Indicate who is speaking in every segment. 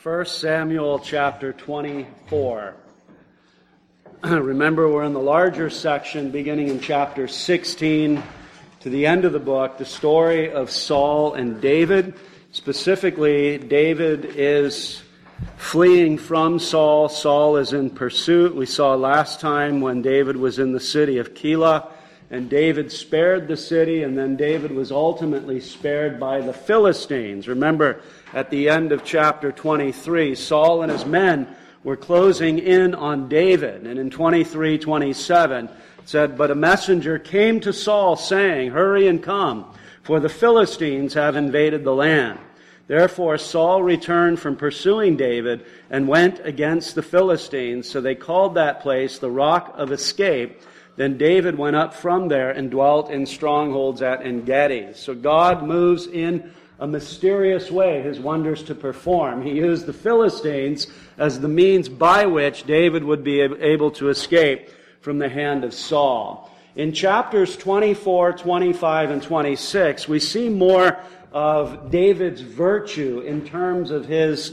Speaker 1: 1 Samuel chapter 24. Remember, we're in the larger section beginning in chapter 16 to the end of the book, the story of Saul and David. Specifically, David is fleeing from Saul. Saul is in pursuit. We saw last time when David was in the city of Keilah, and David spared the city, and then David was ultimately spared by the Philistines. Remember, at the end of chapter 23, Saul and his men were closing in on David. And in 23:27, it said, "But a messenger came to Saul, saying, 'Hurry and come, for the Philistines have invaded the land.' Therefore Saul returned from pursuing David and went against the Philistines. So they called that place the Rock of Escape. Then David went up from there and dwelt in strongholds at En-gedi." So God moves in a mysterious way his wonders to perform. He used the Philistines as the means by which David would be able to escape from the hand of Saul. In chapters 24, 25, and 26, we see more of David's virtue in terms of his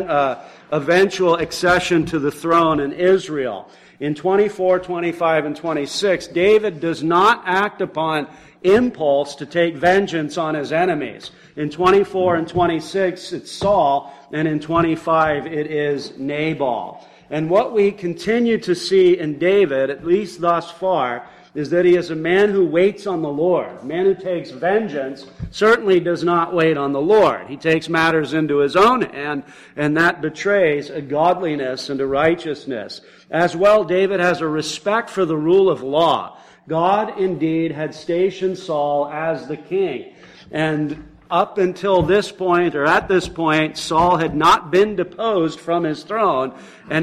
Speaker 1: eventual accession to the throne in Israel. In 24, 25, and 26, David does not act upon impulse to take vengeance on his enemies. In 24 and 26, it's Saul, and in 25, it is Nabal. And what we continue to see in David, at least thus far, is that he is a man who waits on the Lord. A man who takes vengeance certainly does not wait on the Lord. He takes matters into his own hand, and that betrays a godliness and a righteousness. As well, David has a respect for the rule of law. God indeed had stationed Saul as the king. And up until this point, or at this point, Saul had not been deposed from his throne. And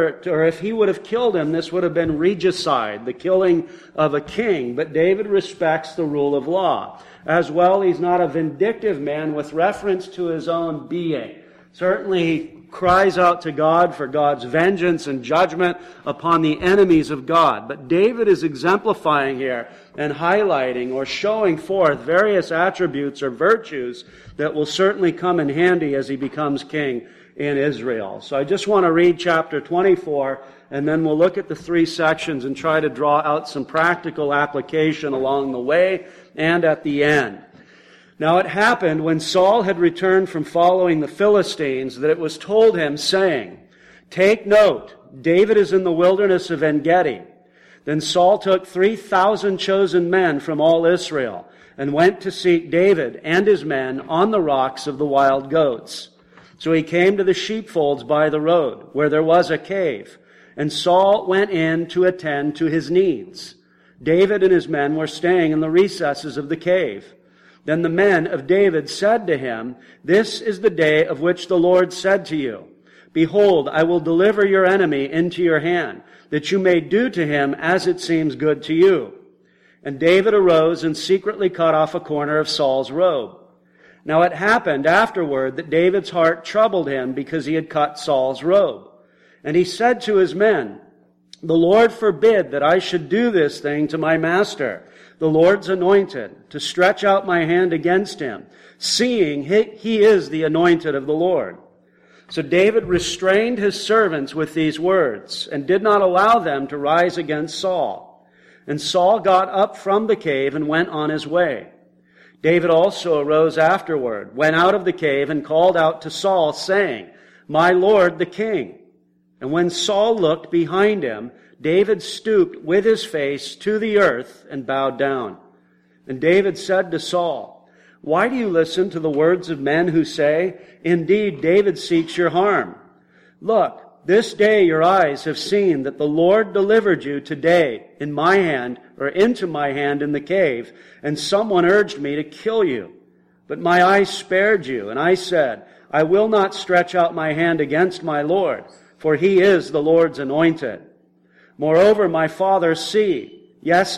Speaker 1: if he would have killed him, this would have been regicide, the killing of a king. But David respects the rule of law. As well, he's not a vindictive man with reference to his own being. Certainly, he cries out to God for God's vengeance and judgment upon the enemies of God. But David is exemplifying here and highlighting or showing forth various attributes or virtues that will certainly come in handy as he becomes king in Israel. So I just want to read chapter 24, and then we'll look at the three sections and try to draw out some practical application along the way and at the end. Now it happened when Saul had returned from following the Philistines that it was told him, saying, "Take note, David is in the wilderness of En-gedi." Then Saul took 3,000 chosen men from all Israel and went to seek David and his men on the rocks of the wild goats. So he came to the sheepfolds by the road, where there was a cave, and Saul went in to attend to his needs. David and his men were staying in the recesses of the cave. Then the men of David said to him, "This is the day of which the Lord said to you, 'Behold, I will deliver your enemy into your hand, that you may do to him as it seems good to you.' And David arose and secretly cut off a corner of Saul's robe. Now it happened afterward that David's heart troubled him because he had cut Saul's robe. And he said to his men, 'The Lord forbid that I should do this thing to my master, the Lord's anointed, to stretch out my hand against him, seeing he is the anointed of the Lord.' So David restrained his servants with these words, and did not allow them to rise against Saul. And Saul got up from the cave and went on his way. David also arose afterward, went out of the cave, and called out to Saul, saying, 'My lord the king.' And when Saul looked behind him, David stooped with his face to the earth and bowed down. And David said to Saul, 'Why do you listen to the words of men who say, "Indeed, David seeks your harm"? Look, this day your eyes have seen that the Lord delivered you today in my hand, or into my hand in the cave, and someone urged me to kill you. But my eyes spared you, and I said, I will not stretch out my hand against my Lord, for he is the Lord's anointed. Moreover, my father, see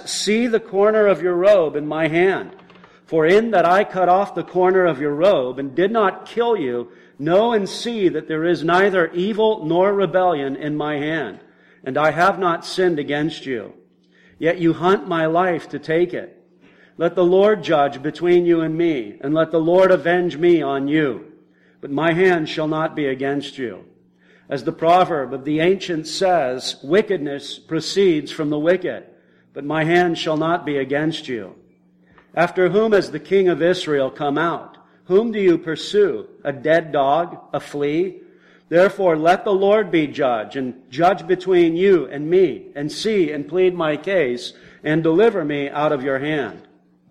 Speaker 1: the corner of your robe in my hand. For in that I cut off the corner of your robe and did not kill you, know and see that there is neither evil nor rebellion in my hand, and I have not sinned against you. Yet you hunt my life to take it. Let the Lord judge between you and me, and let the Lord avenge me on you. but my hand shall not be against you. As the proverb of the ancients says, wickedness proceeds from the wicked, but my hand shall not be against you. After whom has the king of Israel come out? Whom do you pursue? A dead dog? A flea? Therefore let the Lord be judge, and judge between you and me, and see and plead my case, and deliver me out of your hand.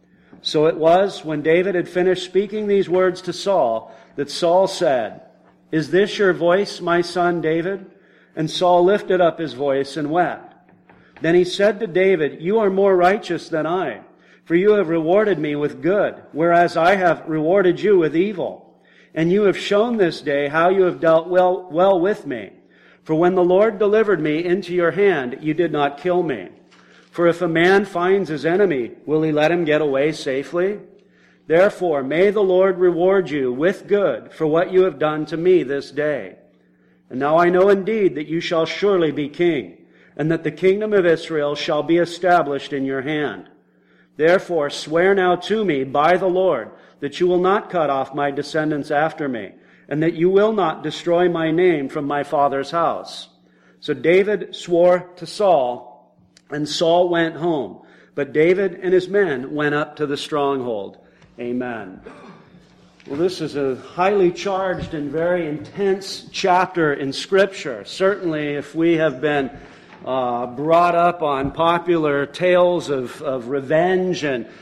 Speaker 1: So it was, when David had finished speaking these words to Saul, that Saul said, Is this your voice, my son David? And Saul lifted up his voice and wept. Then he said to David, You are more righteous than I, for you have rewarded me with good, whereas I have rewarded you with evil. And you have shown this day how you have dealt well with me. For when the Lord delivered me into your hand, you did not kill me. For if a man finds his enemy, will he let him get away safely? Therefore, may the Lord reward you with good for what you have done to me this day. And now I know indeed that you shall surely be king, and that the kingdom of Israel shall be established in your hand. Therefore, swear now to me by the Lord that you will not cut off my descendants after me, and that you will not destroy my name from my father's house. So David swore to Saul, and Saul went home. But David and his men went up to the stronghold. Amen. Well, this is a highly charged and very intense chapter in Scripture. Certainly, if we have been brought up on popular tales of revenge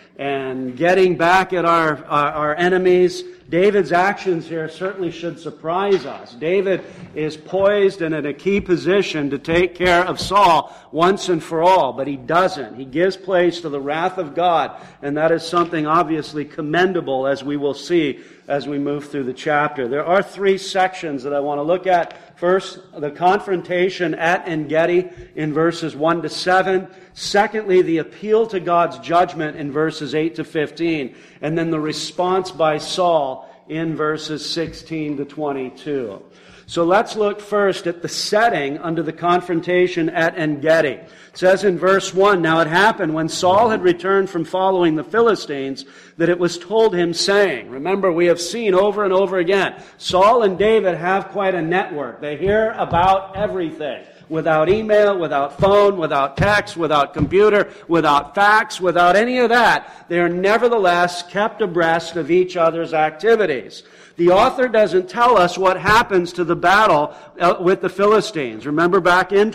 Speaker 1: and getting back at our enemies, David's actions here certainly should surprise us. David is poised and in a key position to take care of Saul once and for all, but he doesn't. He gives place to the wrath of God, and that is something obviously commendable, as we will see as we move through the chapter. There are three sections that I want to look at. First, the confrontation at En-Gedi in verses 1 to 7. Secondly, the appeal to God's judgment in verses 8 to 15. And then the response by Saul in verses 16 to 22. So let's look first at the setting under the confrontation at En-Gedi. It says in verse 1, Now it happened when Saul had returned from following the Philistines that it was told him, saying, remember, we have seen over and over again, Saul and David have quite a network. They hear about everything. Without email, without phone, without text, without computer, without fax, without any of that, they are nevertheless kept abreast of each other's activities. The author doesn't tell us what happens to the battle with the Philistines. Remember back in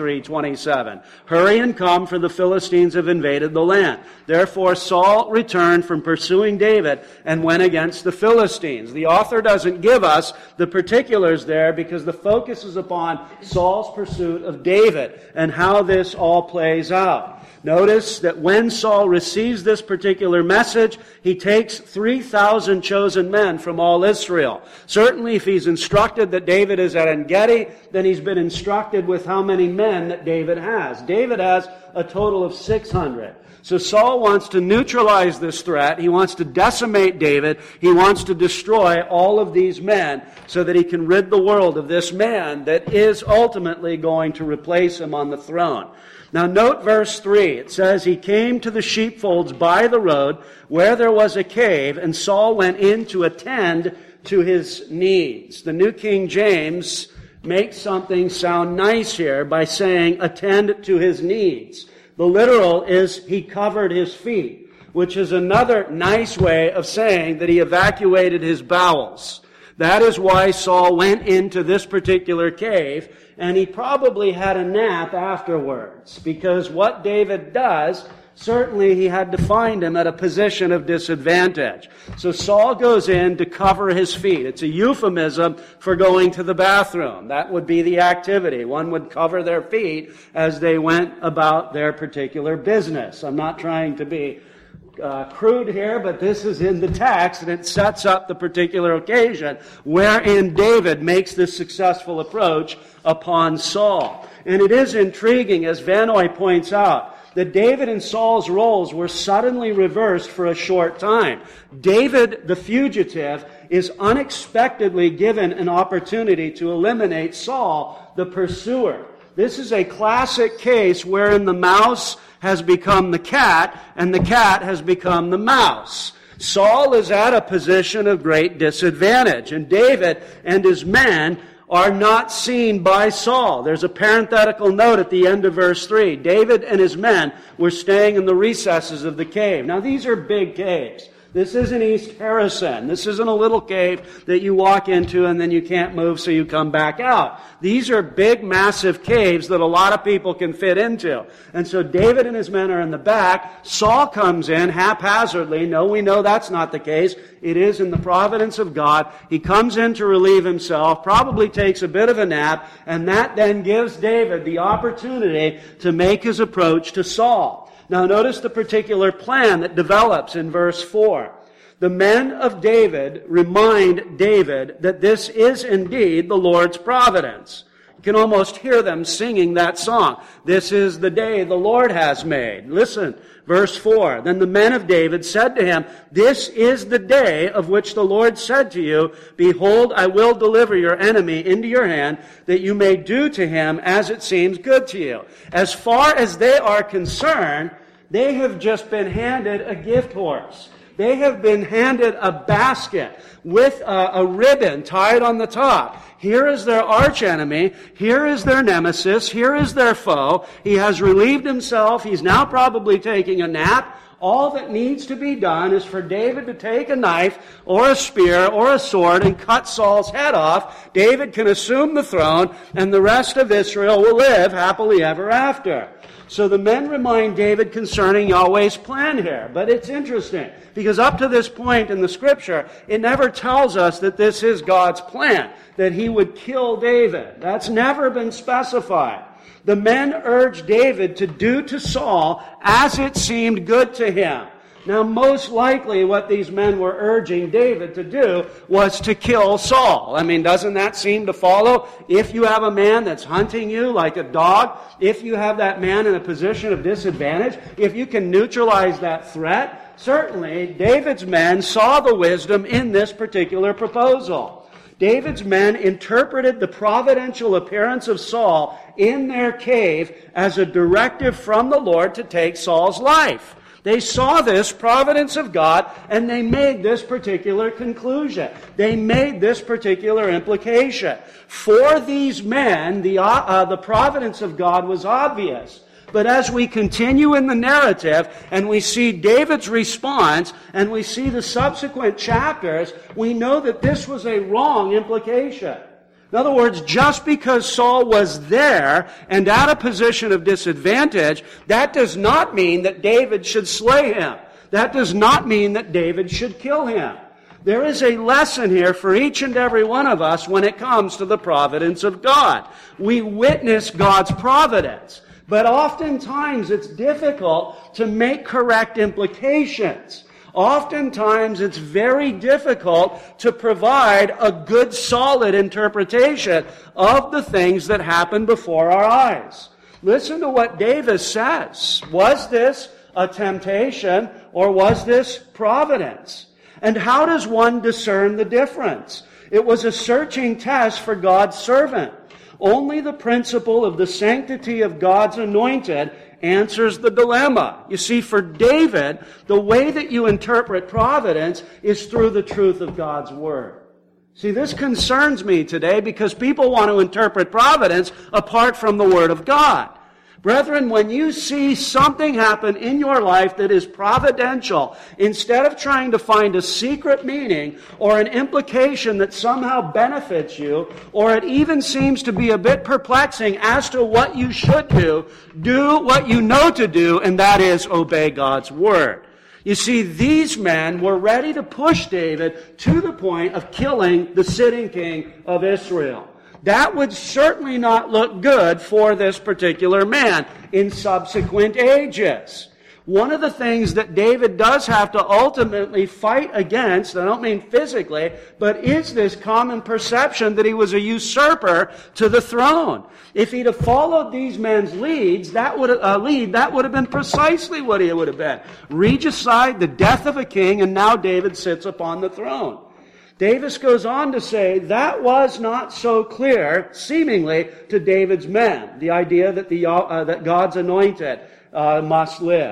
Speaker 1: 23:27. Hurry and come, for the Philistines have invaded the land. Therefore Saul returned from pursuing David and went against the Philistines. The author doesn't give us the particulars there because the focus is upon Saul's pursuit of David and how this all plays out. Notice that when Saul receives this particular message, he takes 3,000 chosen men from all Israel. Certainly, if he's instructed that David is at En-Gedi, then he's been instructed with how many men that David has. David has a total of 600. So Saul wants to neutralize this threat. He wants to decimate David. He wants to destroy all of these men so that he can rid the world of this man that is ultimately going to replace him on the throne. Now note verse 3. It says, He came to the sheepfolds by the road where there was a cave, and Saul went in to attend to his needs. The New King James makes something sound nice here by saying, attend to his needs. The literal is, he covered his feet, which is another nice way of saying that he evacuated his bowels. That is why Saul went into this particular cave, and he probably had a nap afterwards, because what David does, certainly he had to find him at a position of disadvantage. So Saul goes in to cover his feet. It's a euphemism for going to the bathroom. That would be the activity. One would cover their feet as they went about their particular business. I'm not trying to be crude here, but this is in the text, and it sets up the particular occasion wherein David makes this successful approach upon Saul. And it is intriguing, as Vanoy points out, that David and Saul's roles were suddenly reversed for a short time. David, the fugitive, is unexpectedly given an opportunity to eliminate Saul, the pursuer. This is a classic case wherein the mouse has become the cat, and the cat has become the mouse. Saul is at a position of great disadvantage, and David and his men are not seen by Saul. There's a parenthetical note at the end of verse 3. David and his men were staying in the recesses of the cave. Now, these are big caves. This isn't East Harrison. This isn't a little cave that you walk into and then you can't move, so you come back out. These are big, massive caves that a lot of people can fit into. And so David and his men are in the back. Saul comes in haphazardly. No, we know that's not the case. It is in the providence of God. He comes in to relieve himself, probably takes a bit of a nap, and that then gives David the opportunity to make his approach to Saul. Now notice the particular plan that develops in verse 4. The men of David remind David that this is indeed the Lord's providence. You can almost hear them singing that song. This is the day the Lord has made. Listen, verse 4. Then the men of David said to him, this is the day of which the Lord said to you, behold, I will deliver your enemy into your hand, that you may do to him as it seems good to you. As far as they are concerned, they have just been handed a gift horse. They have been handed a basket with a ribbon tied on the top. Here is their archenemy. Here is their nemesis. Here is their foe. He has relieved himself. He's now probably taking a nap. All that needs to be done is for David to take a knife or a spear or a sword and cut Saul's head off. David can assume the throne, and the rest of Israel will live happily ever after. So the men remind David concerning Yahweh's plan here. But it's interesting, because up to this point in the Scripture, it never tells us that this is God's plan, that he would kill David. That's never been specified. The men urged David to do to Saul as it seemed good to him. Now, most likely what these men were urging David to do was to kill Saul. I mean, doesn't that seem to follow? If you have a man that's hunting you like a dog, if you have that man in a position of disadvantage, if you can neutralize that threat, certainly David's men saw the wisdom in this particular proposal. David's men interpreted the providential appearance of Saul in their cave as a directive from the Lord to take Saul's life. They saw this providence of God, and they made this particular conclusion. They made this particular implication. For these men, the providence of God was obvious. But as we continue in the narrative, and we see David's response, and we see the subsequent chapters, we know that this was a wrong implication. In other words, just because Saul was there and at a position of disadvantage, that does not mean that David should slay him. That does not mean that David should kill him. There is a lesson here for each and every one of us when it comes to the providence of God. We witness God's providence, but oftentimes it's difficult to make correct implications. Oftentimes, it's very difficult to provide a good, solid interpretation of the things that happen before our eyes. Listen to what David says. Was this a temptation, or was this providence? And how does one discern the difference? It was a searching test for God's servant. Only the principle of the sanctity of God's anointed answers the dilemma. You see, for David, the way that you interpret providence is through the truth of God's Word. See, this concerns me today because people want to interpret providence apart from the Word of God. Brethren, when you see something happen in your life that is providential, instead of trying to find a secret meaning or an implication that somehow benefits you, or it even seems to be a bit perplexing as to what you should do what you know to do, and that is obey God's Word. You see, these men were ready to push David to the point of killing the sitting king of Israel. That would certainly not look good for this particular man in subsequent ages. One of the things that David does have to ultimately fight against, I don't mean physically, but is this common perception that he was a usurper to the throne. If he'd have followed these men's lead, that would have been precisely what he would have been. Regicide, the death of a king, and now David sits upon the throne. Davis goes on to say that was not so clear, seemingly, to David's men, the idea that that God's anointed must live.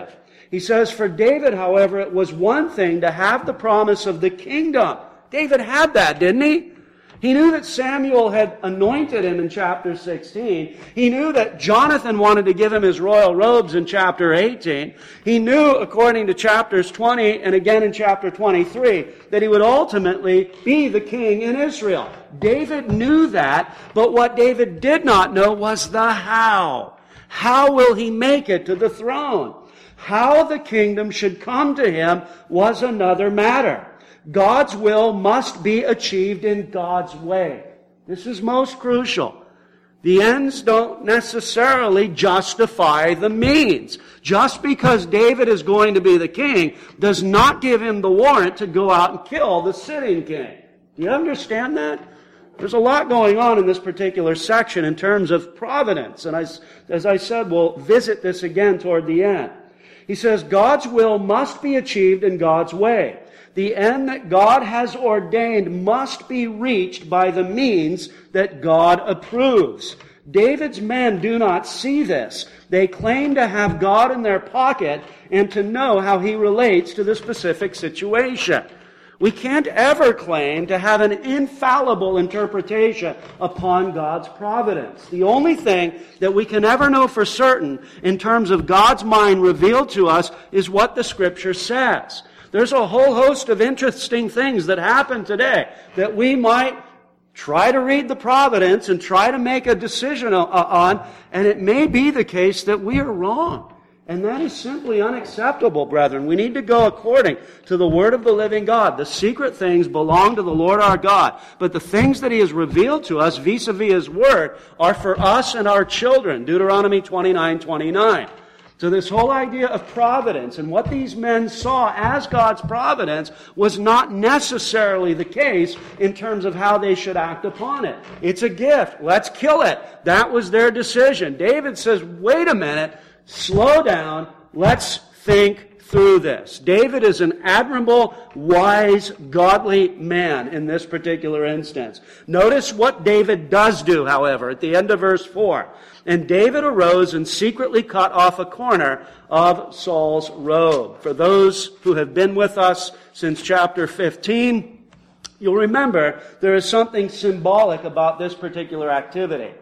Speaker 1: He says, for David, however, it was one thing to have the promise of the kingdom. David had that, didn't he? He knew that Samuel had anointed him in chapter 16. He knew that Jonathan wanted to give him his royal robes in chapter 18. He knew, according to chapters 20 and again in chapter 23, that he would ultimately be the king in Israel. David knew that, but what David did not know was the how. How will he make it to the throne? How the kingdom should come to him was another matter. God's will must be achieved in God's way. This is most crucial. The ends don't necessarily justify the means. Just because David is going to be the king does not give him the warrant to go out and kill the sitting king. Do you understand that? There's a lot going on in this particular section in terms of providence. And as I said, we'll visit this again toward the end. He says, God's will must be achieved in God's way. The end that God has ordained must be reached by the means that God approves. David's men do not see this. They claim to have God in their pocket and to know how he relates to the specific situation. We can't ever claim to have an infallible interpretation upon God's providence. The only thing that we can ever know for certain in terms of God's mind revealed to us is what the Scripture says. There's a whole host of interesting things that happen today that we might try to read the providence and try to make a decision on, and it may be the case that we are wrong. And that is simply unacceptable, brethren. We need to go according to the Word of the living God. The secret things belong to the Lord our God, but the things that He has revealed to us vis-a-vis His Word are for us and our children. Deuteronomy 29:29. So this whole idea of providence and what these men saw as God's providence was not necessarily the case in terms of how they should act upon it. It's a gift. Let's kill it. That was their decision. David says, wait a minute, slow down, let's think through this. David is an admirable, wise, godly man in this particular instance. Notice what David does do, however, at the end of verse 4. And David arose and secretly cut off a corner of Saul's robe. For those who have been with us since chapter 15, you'll remember there is something symbolic about this particular activity.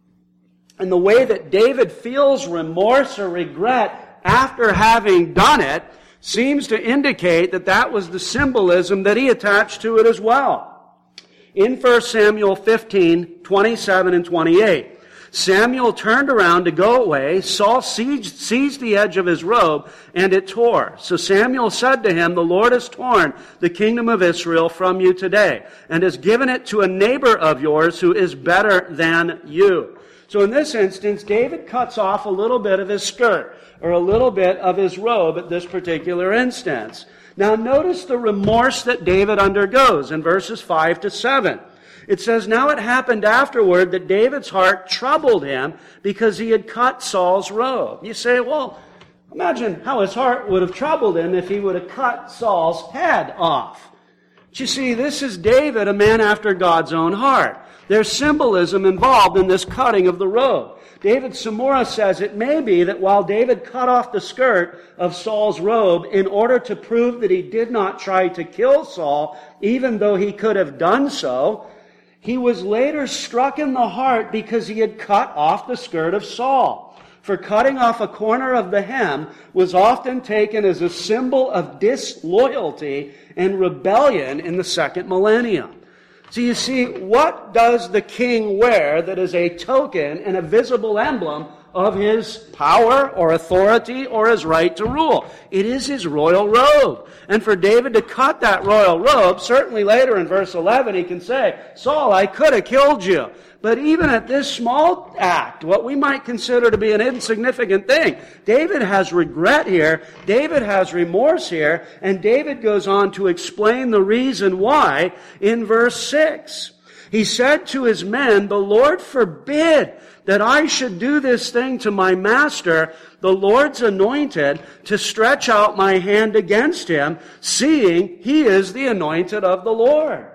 Speaker 1: And the way that David feels remorse or regret after having done it seems to indicate that that was the symbolism that he attached to it as well. In 1 Samuel 15, 27 and 28, Samuel turned around to go away. Saul seized the edge of his robe, and it tore. So Samuel said to him, the Lord has torn the kingdom of Israel from you today, and has given it to a neighbor of yours who is better than you. So in this instance, David cuts off a little bit of his skirt, or a little bit of his robe at this particular instance. Now notice the remorse that David undergoes in verses 5 to 7. It says, now it happened afterward that David's heart troubled him because he had cut Saul's robe. You say, well, imagine how his heart would have troubled him if he would have cut Saul's head off. But you see, this is David, a man after God's own heart. There's symbolism involved in this cutting of the robe. David Samora says it may be that while David cut off the skirt of Saul's robe in order to prove that he did not try to kill Saul, even though he could have done so, he was later struck in the heart because he had cut off the skirt of Saul. For cutting off a corner of the hem was often taken as a symbol of disloyalty and rebellion in the second millennium. So you see, what does the king wear that is a token and a visible emblem of his power or authority or his right to rule? It is his royal robe. And for David to cut that royal robe, certainly later in verse 11 he can say, Saul, I could have killed you. But even at this small act, what we might consider to be an insignificant thing, David has regret here, David has remorse here, and David goes on to explain the reason why in verse 6. He said to his men, the Lord forbid that I should do this thing to my master, the Lord's anointed, to stretch out my hand against him, seeing he is the anointed of the Lord.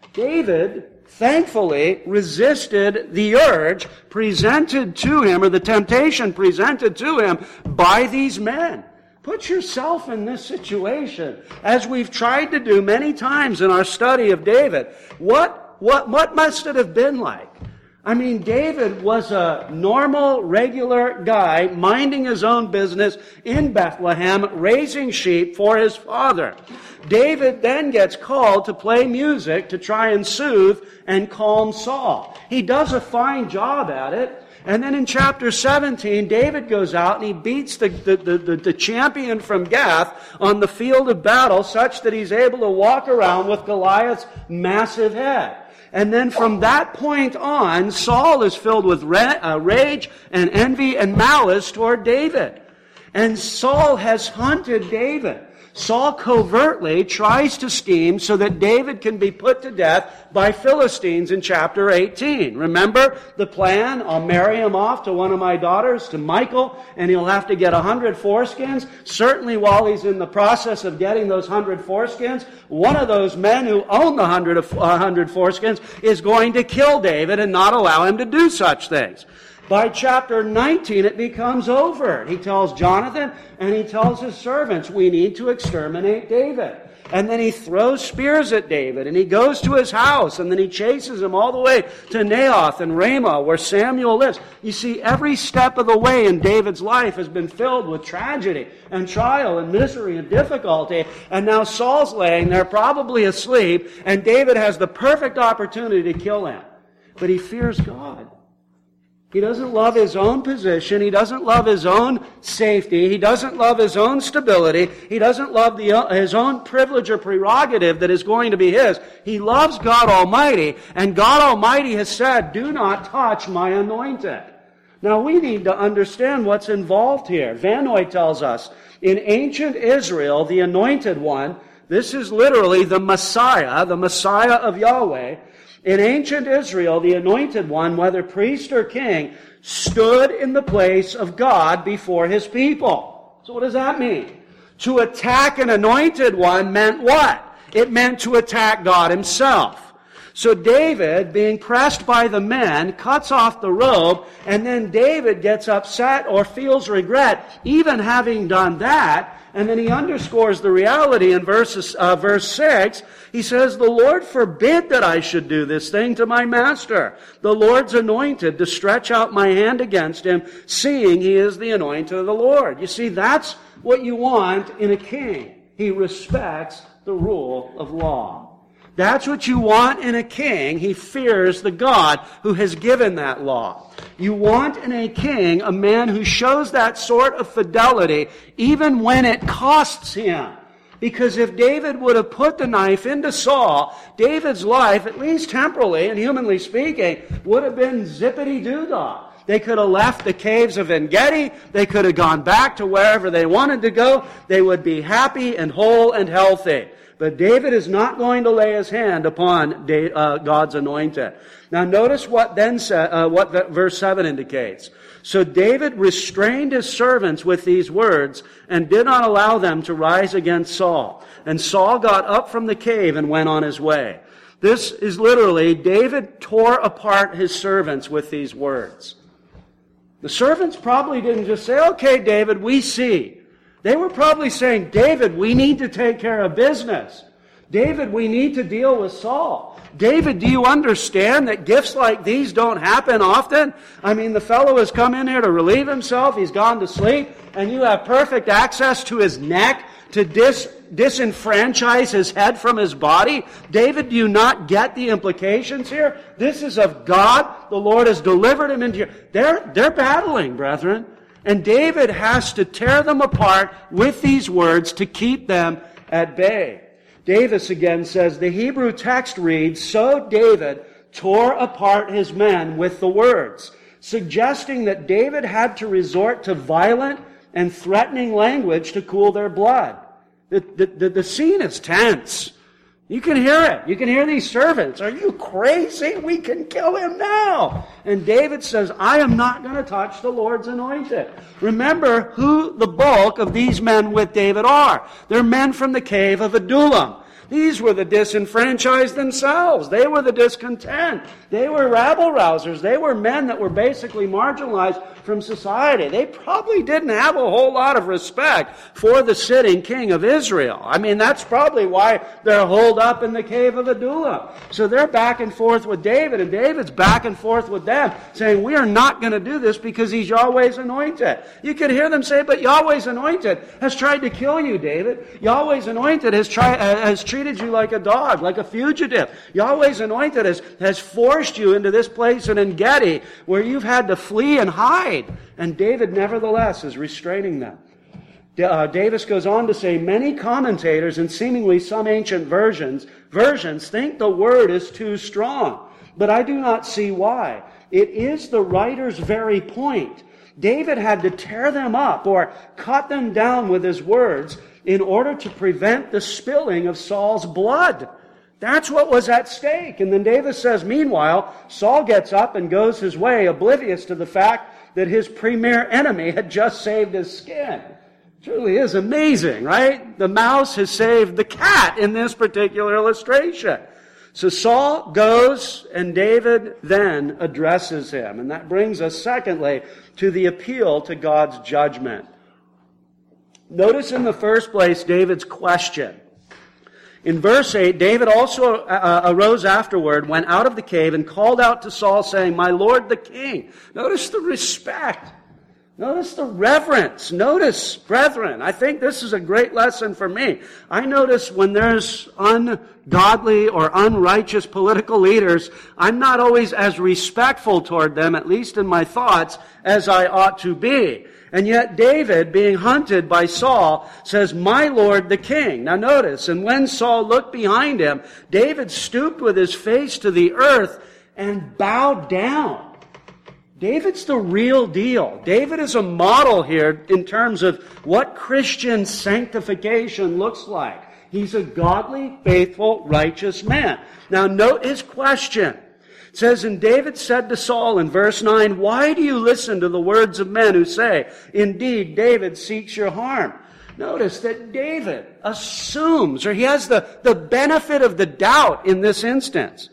Speaker 1: David thankfully resisted the urge presented to him, or the temptation presented to him by these men. Put yourself in this situation, as we've tried to do many times in our study of David. What must it have been like? I mean, David was a normal, regular guy, minding his own business in Bethlehem, raising sheep for his father. David then gets called to play music to try and soothe and calm Saul. He does a fine job at it. And then in chapter 17, David goes out and he beats the champion from Gath on the field of battle such that he's able to walk around with Goliath's massive head. And then from that point on, Saul is filled with rage and envy and malice toward David. And Saul has hunted David. Saul covertly tries to scheme so that David can be put to death by Philistines in chapter 18. Remember the plan? I'll marry him off to one of my daughters, to Michal, and he'll have to get 100 foreskins. Certainly while he's in the process of getting those 100 foreskins, one of those men who own the 100 foreskins is going to kill David and not allow him to do such things. By chapter 19, it becomes over. He tells Jonathan and he tells his servants, we need to exterminate David. And then he throws spears at David and he goes to his house and then he chases him all the way to Naioth and Ramah where Samuel lives. You see, every step of the way in David's life has been filled with tragedy and trial and misery and difficulty. And now Saul's laying there probably asleep and David has the perfect opportunity to kill him. But he fears God. He doesn't love his own position. He doesn't love his own safety. He doesn't love his own stability. He doesn't love his own privilege or prerogative that is going to be his. He loves God Almighty, and God Almighty has said, do not touch my anointed. Now we need to understand what's involved here. Vanoy tells us, in ancient Israel, the anointed one, this is literally the Messiah of Yahweh. In ancient Israel, the anointed one, whether priest or king, stood in the place of God before his people. So what does that mean? To attack an anointed one meant what? It meant to attack God himself. So David, being pressed by the men, cuts off the robe, and then David gets upset or feels regret, even having done that. And then he underscores the reality in verse 6. He says, the Lord forbid that I should do this thing to my master, the Lord's anointed, to stretch out my hand against him, seeing he is the anointed of the Lord. You see, that's what you want in a king. He respects the rule of law. That's what you want in a king. He fears the God who has given that law. You want in a king a man who shows that sort of fidelity even when it costs him. Because if David would have put the knife into Saul, David's life, at least temporally and humanly speaking, would have been zippity-doo-dah. They could have left the caves of En-Gedi. They could have gone back to wherever they wanted to go. They would be happy and whole and healthy. But David is not going to lay his hand upon God's anointed. Now notice what verse 7 indicates. So David restrained his servants with these words and did not allow them to rise against Saul. And Saul got up from the cave and went on his way. This is literally, David tore apart his servants with these words. The servants probably didn't just say, okay, David, we see. They were probably saying, David, we need to take care of business. David, we need to deal with Saul. David, do you understand that gifts like these don't happen often? I mean, the fellow has come in here to relieve himself. He's gone to sleep. And you have perfect access to his neck to disenfranchise his head from his body. David, do you not get the implications here? This is of God. The Lord has delivered him into your... They're battling, brethren. And David has to tear them apart with these words to keep them at bay. Davis again says, the Hebrew text reads, so David tore apart his men with the words, suggesting that David had to resort to violent and threatening language to cool their blood. The scene is tense. You can hear it. You can hear these servants. Are you crazy? We can kill him now. And David says, I am not going to touch the Lord's anointed. Remember who the bulk of these men with David are. They're men from the cave of Adullam. These were the disenfranchised themselves. They were the discontent. They were rabble-rousers. They were men that were basically marginalized from society. They probably didn't have a whole lot of respect for the sitting king of Israel. I mean, that's probably why they're holed up in the cave of Adullam. So they're back and forth with David, and David's back and forth with them, saying, we are not going to do this because he's Yahweh's anointed. You could hear them say, but Yahweh's anointed has tried to kill you, David. Yahweh's anointed has treated you like a dog, like a fugitive. Yahweh's anointed has forced you into this place in En-Gedi where you've had to flee and hide. And David, nevertheless, is restraining them. Davis goes on to say, many commentators and seemingly some ancient versions think the word is too strong, but I do not see why. It is the writer's very point. David had to tear them up or cut them down with his words in order to prevent the spilling of Saul's blood. That's what was at stake. And then Davis says, meanwhile, Saul gets up and goes his way, oblivious to the fact that his premier enemy had just saved his skin. Truly is amazing, right? The mouse has saved the cat in this particular illustration. So Saul goes, and David then addresses him. And that brings us, secondly, to the appeal to God's judgment. Notice in the first place David's question. In verse 8, David also arose afterward, went out of the cave, and called out to Saul, saying, my lord the king. Notice the respect. Notice the reverence. Notice, brethren, I think this is a great lesson for me. I notice when there's ungodly or unrighteous political leaders, I'm not always as respectful toward them, at least in my thoughts, as I ought to be. And yet David, being hunted by Saul, says, my lord the king. Now notice, and when Saul looked behind him, David stooped with his face to the earth and bowed down. David's the real deal. David is a model here in terms of what Christian sanctification looks like. He's a godly, faithful, righteous man. Now note his question. It says, and David said to Saul in verse 9, why do you listen to the words of men who say, indeed, David seeks your harm? Notice that David assumes, or he has the benefit of the doubt in this instance.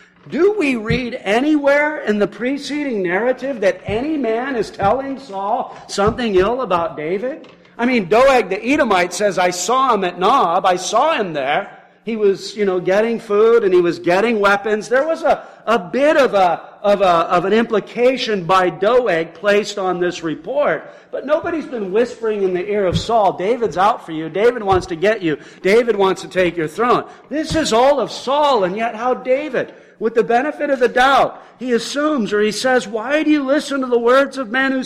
Speaker 1: Do we read anywhere in the preceding narrative that any man is telling Saul something ill about David? I mean, Doeg the Edomite says, I saw him at Nob. I saw him there. He was, getting food and he was getting weapons. There was a bit of an implication by Doeg placed on this report. But nobody's been whispering in the ear of Saul, David's out for you. David wants to get you. David wants to take your throne. This is all of Saul, and yet how David, with the benefit of the doubt, he assumes, or he says, why do you listen to the words of men who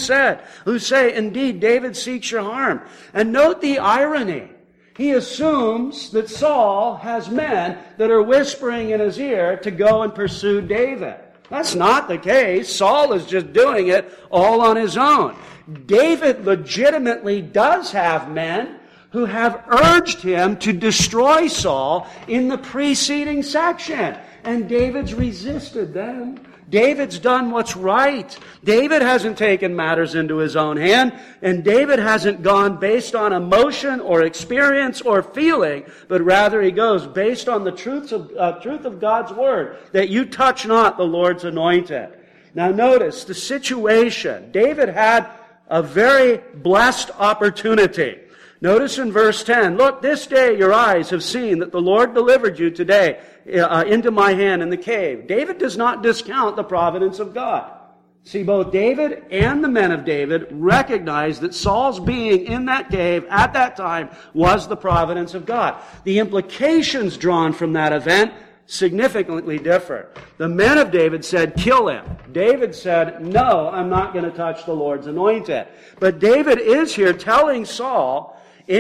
Speaker 1: say, indeed, David seeks your harm? And note the irony. He assumes that Saul has men that are whispering in his ear to go and pursue David. That's not the case. Saul is just doing it all on his own. David legitimately does have men who have urged him to destroy Saul in the preceding section. And David's resisted them. David's done what's right. David hasn't taken matters into his own hand, and David hasn't gone based on emotion or experience or feeling, but rather he goes based on the truth of God's word, that you touch not the Lord's anointed. Now notice the situation. David had a very blessed opportunity. Notice in verse 10, look, this day your eyes have seen that the Lord delivered you today into my hand in the cave. David does not discount the providence of God. See, both David and the men of David recognize that Saul's being in that cave at that time was the providence of God. The implications drawn from that event significantly different. The men of David said, kill him. David said, no, I'm not going to touch the Lord's anointed. But David is here telling Saul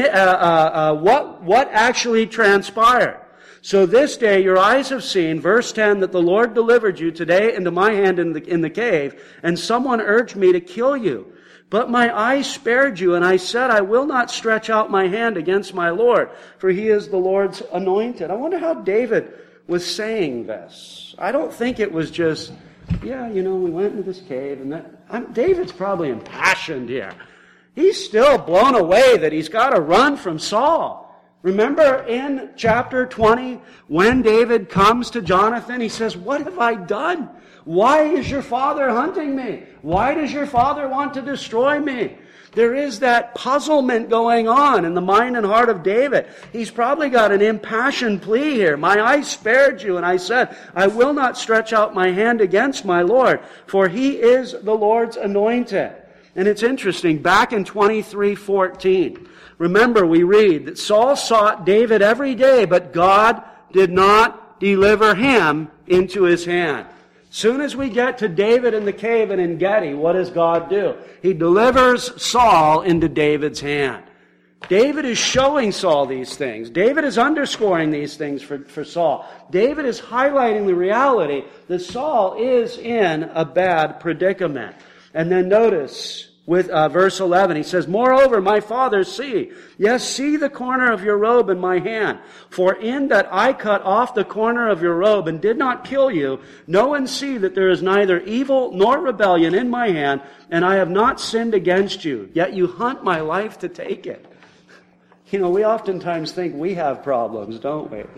Speaker 1: what actually transpired. So this day your eyes have seen, verse 10, that the Lord delivered you today into my hand in the cave, and someone urged me to kill you. But my eyes spared you, and I said, I will not stretch out my hand against my Lord, for he is the Lord's anointed. I wonder how David was saying this. I don't think it was just, we went into this cave, and David's probably impassioned here. He's still blown away that he's got to run from Saul. Remember in chapter 20, when David comes to Jonathan, he says, "What have I done? Why is your father hunting me? Why does your father want to destroy me?" There is that puzzlement going on in the mind and heart of David. He's probably got an impassioned plea here. "My eye spared you, and I said, I will not stretch out my hand against my Lord, for he is the Lord's anointed." And it's interesting, back in 23:14, remember we read that Saul sought David every day, but God did not deliver him into his hand. Soon as we get to David in the cave and En Gedi, what does God do? He delivers Saul into David's hand. David is showing Saul these things. David is underscoring these things for Saul. David is highlighting the reality that Saul is in a bad predicament. And then notice, with verse 11, he says, "Moreover, my father, see, yes, see the corner of your robe in my hand. For in that I cut off the corner of your robe and did not kill you, know and see that there is neither evil nor rebellion in my hand, and I have not sinned against you. Yet you hunt my life to take it." You know, we oftentimes think we have problems, don't we?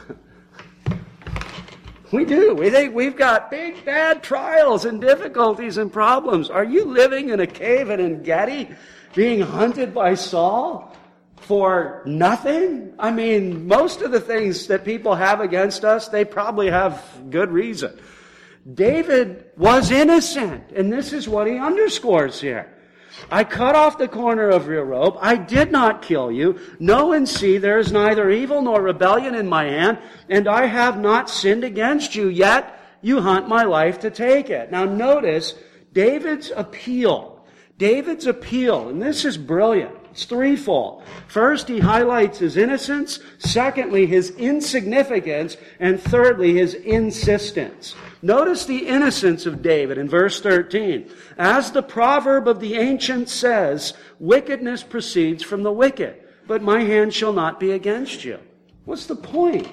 Speaker 1: We do. We think we've got big, bad trials and difficulties and problems. Are you living in a cave in En Gedi, being hunted by Saul for nothing? I mean, most of the things that people have against us, they probably have good reason. David was innocent, and this is what he underscores here. "I cut off the corner of your robe. I did not kill you. Know and see there is neither evil nor rebellion in my hand, and I have not sinned against you, yet you hunt my life to take it." Now notice David's appeal. David's appeal, and this is brilliant. It's threefold. First, he highlights his innocence. Secondly, his insignificance. And thirdly, his insistence. Notice the innocence of David in verse 13. "As the proverb of the ancient says, wickedness proceeds from the wicked, but my hand shall not be against you." What's the point?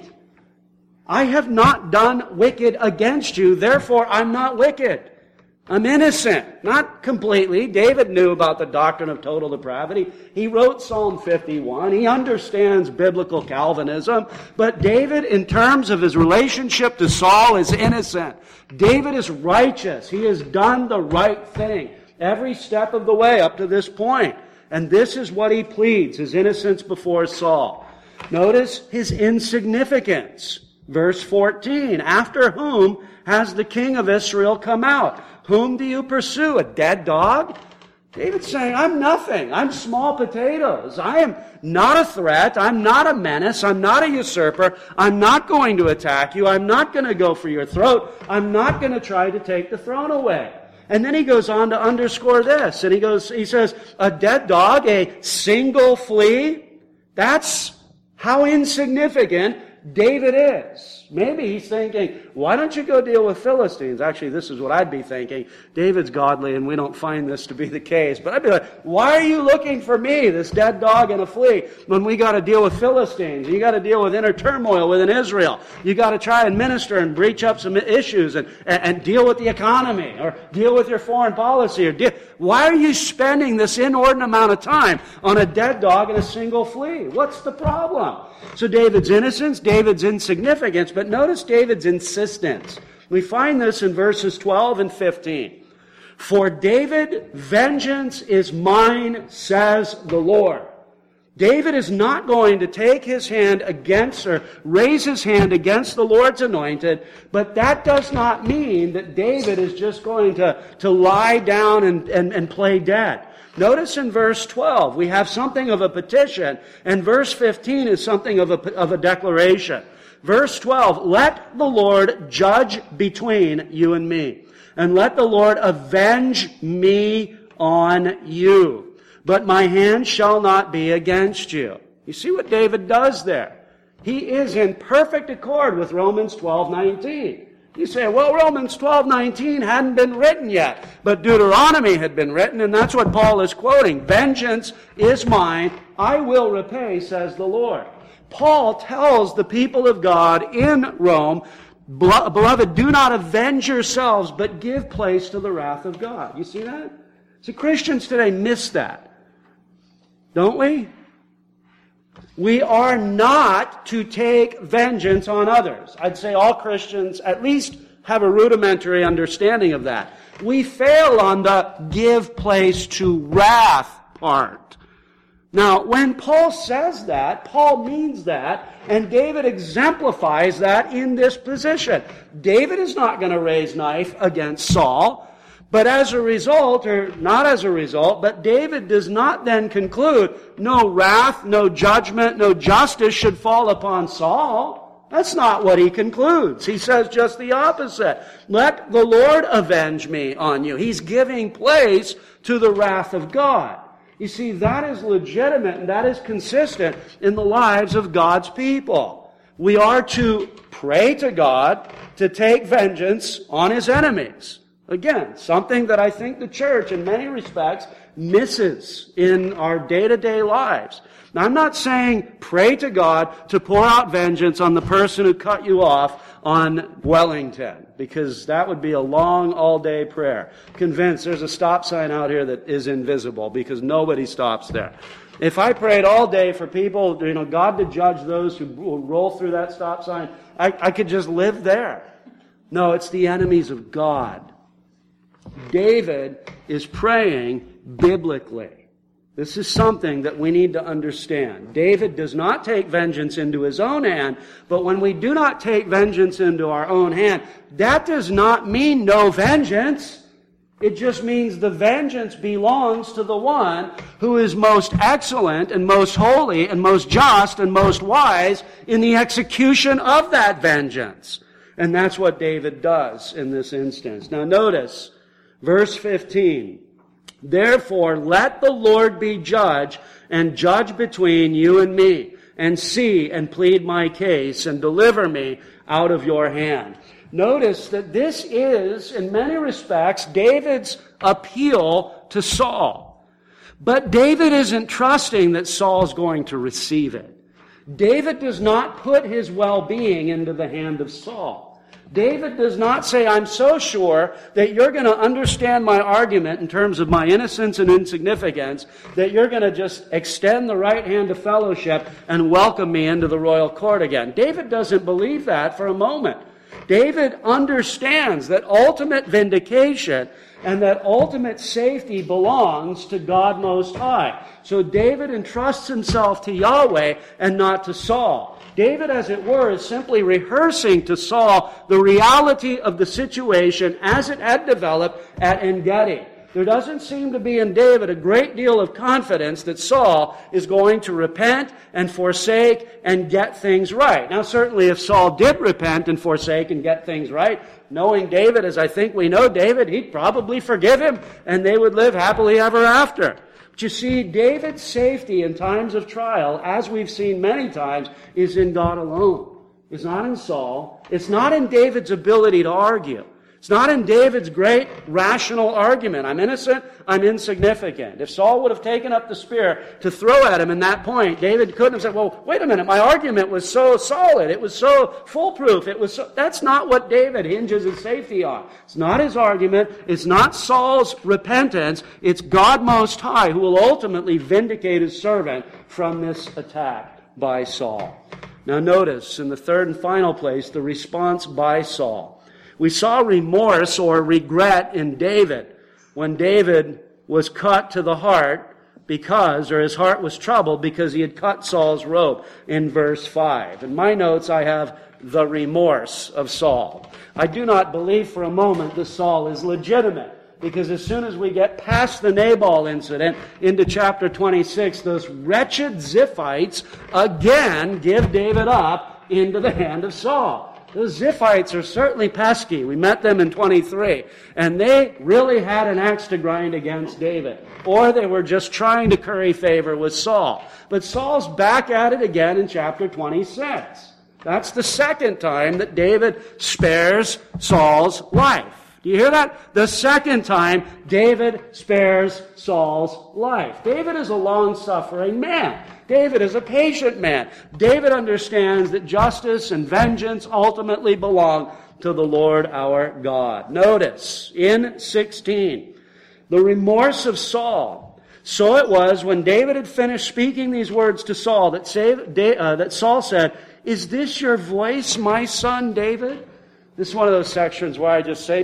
Speaker 1: I have not done wicked against you, therefore I'm not wicked. I'm innocent. Not completely. David knew about the doctrine of total depravity. He wrote Psalm 51. He understands biblical Calvinism. But David, in terms of his relationship to Saul, is innocent. David is righteous. He has done the right thing every step of the way up to this point. And this is what he pleads, his innocence before Saul. Notice his insignificance. Verse 14, "After whom has the king of Israel come out? Whom do you pursue? A dead dog?" David's saying, I'm nothing. I'm small potatoes. I am not a threat. I'm not a menace. I'm not a usurper. I'm not going to attack you. I'm not going to go for your throat. I'm not going to try to take the throne away. And then he goes on to underscore this. And he says, a dead dog, a single flea. That's how insignificant David is. Maybe he's thinking, why don't you go deal with Philistines? Actually, this is what I'd be thinking. David's godly, and we don't find this to be the case. But I'd be like, why are you looking for me, this dead dog and a flea, when we got to deal with Philistines? You got to deal with inner turmoil within Israel. You got to try and minister and breach up some issues and deal with the economy or deal with your foreign policy. Why are you spending this inordinate amount of time on a dead dog and a single flea? What's the problem? So David's innocence, David's insignificance, but notice David's insistence. We find this in verses 12 and 15. "For David, vengeance is mine, says the Lord." David is not going to take his hand against or raise his hand against the Lord's anointed, but that does not mean that David is just going to lie down and play dead. Notice in verse 12, we have something of a petition, and verse 15 is something of a declaration. Verse 12, "Let the Lord judge between you and me, and let the Lord avenge me on you. But my hand shall not be against you." You see what David does there? He is in perfect accord with Romans 12:19. You say, well, Romans 12:19 hadn't been written yet, but Deuteronomy had been written, and that's what Paul is quoting. "Vengeance is mine, I will repay, says the Lord." Paul tells the people of God in Rome, "Beloved, do not avenge yourselves, but give place to the wrath of God." You see that? See, Christians today miss that. Don't we? We are not to take vengeance on others. I'd say all Christians at least have a rudimentary understanding of that. We fail on the give place to wrath part. Now, when Paul says that, Paul means that, and David exemplifies that in this position. David is not going to raise knife against Saul, but as a result, or not as a result, but David does not then conclude, no wrath, no judgment, no justice should fall upon Saul. That's not what he concludes. He says just the opposite. Let the Lord avenge me on you. He's giving place to the wrath of God. You see, that is legitimate and that is consistent in the lives of God's people. We are to pray to God to take vengeance on His enemies. Again, something that I think the church in many respects misses in our day-to-day lives. Now, I'm not saying pray to God to pour out vengeance on the person who cut you off on Wellington, because that would be a long all-day prayer. Convinced there's a stop sign out here that is invisible because nobody stops there. If I prayed all day for people, God to judge those who will roll through that stop sign, I could just live there. No, it's the enemies of God. David is praying biblically. This is something that we need to understand. David does not take vengeance into his own hand, but when we do not take vengeance into our own hand, that does not mean no vengeance. It just means the vengeance belongs to the one who is most excellent and most holy and most just and most wise in the execution of that vengeance. And that's what David does in this instance. Now notice, verse 15, therefore let the Lord be judge and judge between you and me, and see and plead my case and deliver me out of your hand. Notice that this is, in many respects, David's appeal to Saul. But David isn't trusting that Saul's going to receive it. David does not put his well-being into the hand of Saul. David does not say, I'm so sure that you're going to understand my argument in terms of my innocence and insignificance, that you're going to just extend the right hand of fellowship and welcome me into the royal court again. David doesn't believe that for a moment. David understands that ultimate vindication and that ultimate safety belongs to God Most High. So David entrusts himself to Yahweh and not to Saul. David, as it were, is simply rehearsing to Saul the reality of the situation as it had developed at En-Gedi. There doesn't seem to be in David a great deal of confidence that Saul is going to repent and forsake and get things right. Now, certainly if Saul did repent and forsake and get things right, knowing David as I think we know David, he'd probably forgive him and they would live happily ever after. But you see, David's safety in times of trial, as we've seen many times, is in God alone. It's not in Saul. It's not in David's ability to argue. It's not in David's great rational argument. I'm innocent, I'm insignificant. If Saul would have taken up the spear to throw at him in that point, David couldn't have said, well, wait a minute, my argument was so solid, it was so foolproof, that's not what David hinges his safety on. It's not his argument, it's not Saul's repentance, it's God Most High who will ultimately vindicate his servant from this attack by Saul. Now notice, in the third and final place, the response by Saul. We saw remorse or regret in David when David was cut to the heart his heart was troubled because he had cut Saul's robe in verse 5. In my notes I have the remorse of Saul. I do not believe for a moment that Saul is legitimate, because as soon as we get past the Nabal incident into chapter 26, those wretched Ziphites again give David up into the hand of Saul. The Ziphites are certainly pesky. We met them in 23. And they really had an axe to grind against David. Or they were just trying to curry favor with Saul. But Saul's back at it again in chapter 26. That's the second time that David spares Saul's life. Do you hear that? The second time David spares Saul's life. David is a long-suffering man. David is a patient man. David understands that justice and vengeance ultimately belong to the Lord our God. Notice, in 16, the remorse of Saul. So it was when David had finished speaking these words to Saul that Saul said, "Is this your voice, my son David?" This is one of those sections where I just say,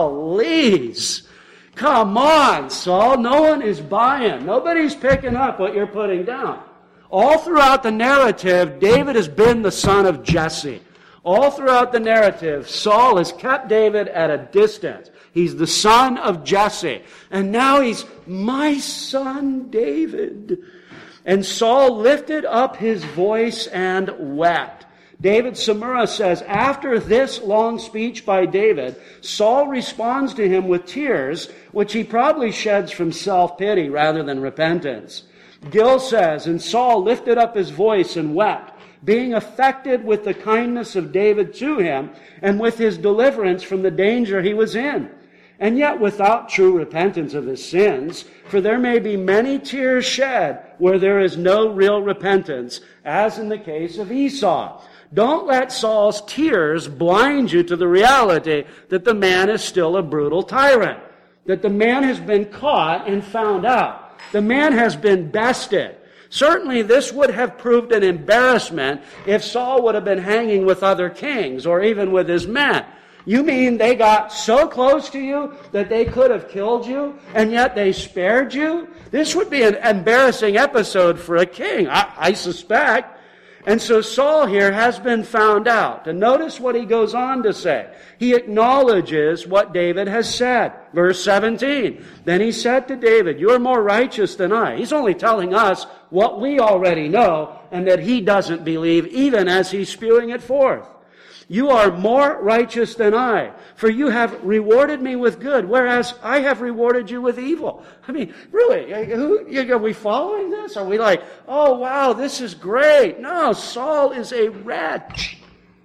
Speaker 1: "Please, come on, Saul. No one is buying. Nobody's picking up what you're putting down." All throughout the narrative, David has been the son of Jesse. All throughout the narrative, Saul has kept David at a distance. He's the son of Jesse. And now he's my son David. And Saul lifted up his voice and wept. David Samura says, after this long speech by David, Saul responds to him with tears, which he probably sheds from self-pity rather than repentance. Gill says, and Saul lifted up his voice and wept, being affected with the kindness of David to him and with his deliverance from the danger he was in. And yet without true repentance of his sins, for there may be many tears shed where there is no real repentance, as in the case of Esau. Don't let Saul's tears blind you to the reality that the man is still a brutal tyrant, that the man has been caught and found out. The man has been bested. Certainly this would have proved an embarrassment if Saul would have been hanging with other kings or even with his men. You mean they got so close to you that they could have killed you, and yet they spared you? This would be an embarrassing episode for a king, I suspect. And so Saul here has been found out. And notice what he goes on to say. He acknowledges what David has said. Verse 17. Then he said to David, "You are more righteous than I." He's only telling us what we already know and that he doesn't believe even as he's spewing it forth. "You are more righteous than I, for you have rewarded me with good, whereas I have rewarded you with evil." I mean, really, are we following this? Are we like, oh, wow, this is great? No, Saul is a wretch.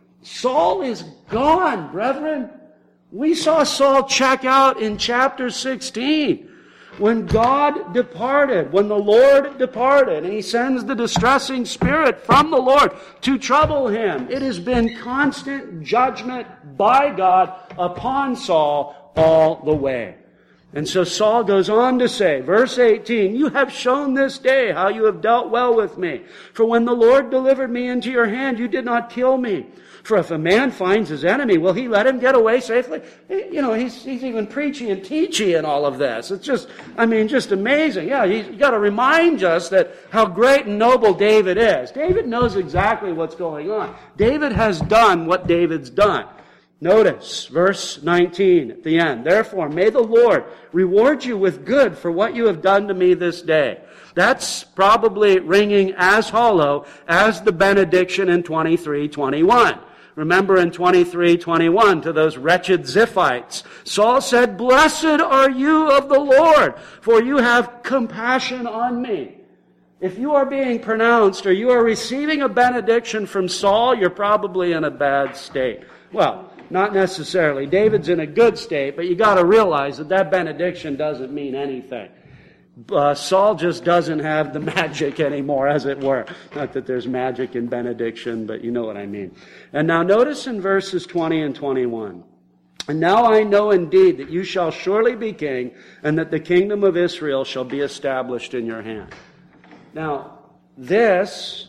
Speaker 1: Saul is gone, brethren. We saw Saul check out in chapter 16. When God departed, when the Lord departed, and he sends the distressing spirit from the Lord to trouble him, it has been constant judgment by God upon Saul all the way. And so Saul goes on to say, verse 18, "You have shown this day how you have dealt well with me. For when the Lord delivered me into your hand, you did not kill me. For if a man finds his enemy, will he let him get away safely?" You know, he's even preachy and teachy in all of this. It's just amazing. Yeah, you got to remind us that how great and noble David is. David knows exactly what's going on. David has done what David's done. Notice verse 19 at the end. "Therefore, may the Lord reward you with good for what you have done to me this day." That's probably ringing as hollow as the benediction in 23:21. Remember in 23:21 to those wretched Ziphites, Saul said, "Blessed are you of the Lord, for you have compassion on me." If you are being pronounced or you are receiving a benediction from Saul, you're probably in a bad state. Well, not necessarily. David's in a good state, but you got to realize that benediction doesn't mean anything. Saul just doesn't have the magic anymore, as it were. Not that there's magic in benediction, but you know what I mean. And now notice in verses 20 and 21. "And now I know indeed that you shall surely be king, and that the kingdom of Israel shall be established in your hand." Now, this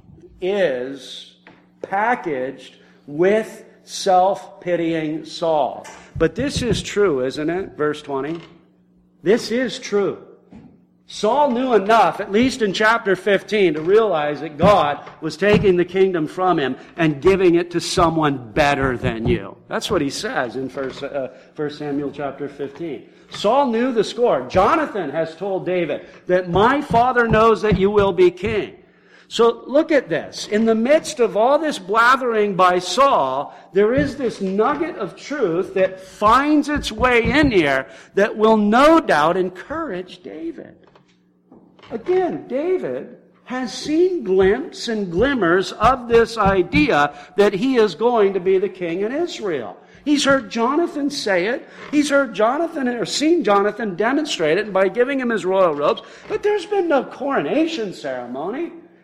Speaker 1: is packaged with self-pitying Saul. But this is true, isn't it? Verse 20. This is true. Saul knew enough, at least in chapter 15, to realize that God was taking the kingdom from him and giving it to someone better than you. That's what he says in 1 Samuel chapter 15. Saul knew the score. Jonathan has told David that my father knows that you will be king. So look at this. In the midst of all this blathering by Saul, there is this nugget of truth that finds its way in here that will no doubt encourage David. Again, David has seen glimpses and glimmers of this idea that he is going to be the king in Israel. He's heard Jonathan say it. He's heard Jonathan or seen Jonathan demonstrate it by giving him his royal robes. But there's been no coronation ceremony.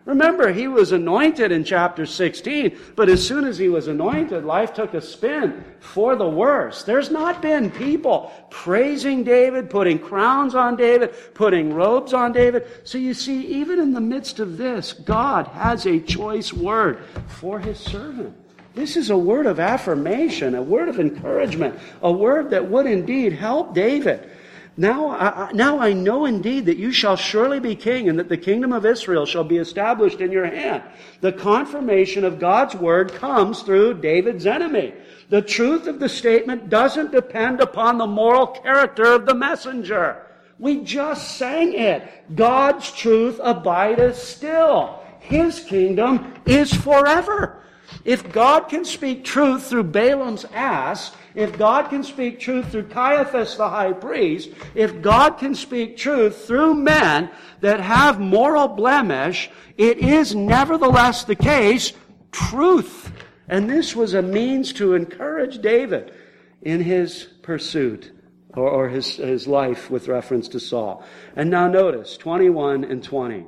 Speaker 1: Remember, he was anointed in chapter 16, but as soon as he was anointed, life took a spin for the worse. There's not been people praising David, putting crowns on David, putting robes on David. So you see, even in the midst of this, God has a choice word for his servant. This is a word of affirmation, a word of encouragement, a word that would indeed help David. Now I know indeed that you shall surely be king, and that the kingdom of Israel shall be established in your hand. The confirmation of God's word comes through David's enemy. The truth of the statement doesn't depend upon the moral character of the messenger. We just sang it. God's truth abideth still. His kingdom is forever. If God can speak truth through Balaam's ass, if God can speak truth through Caiaphas the high priest, if God can speak truth through men that have moral blemish, it is nevertheless the case, truth. And this was a means to encourage David in his pursuit or his life with reference to Saul. And now notice 21 and 20.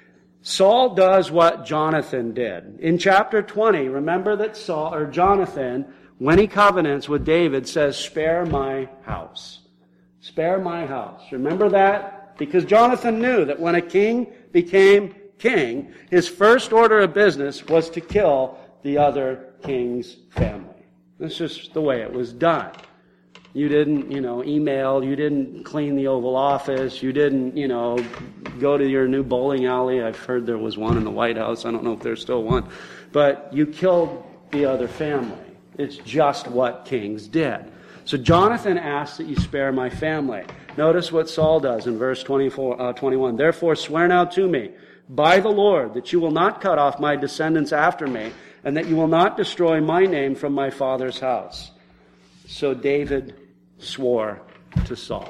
Speaker 1: Saul does what Jonathan did. In chapter 20, remember that Jonathan, when he covenants with David, says, spare my house. Spare my house. Remember that? Because Jonathan knew that when a king became king, his first order of business was to kill the other king's family. This is the way it was done. You didn't, email. You didn't clean the Oval Office. You didn't, go to your new bowling alley. I've heard there was one in the White House. I don't know if there's still one. But you killed the other family. It's just what kings did. So Jonathan asks that you spare my family. Notice what Saul does in verse 21. Therefore swear now to me by the Lord that you will not cut off my descendants after me, and that you will not destroy my name from my father's house. So David swore to Saul.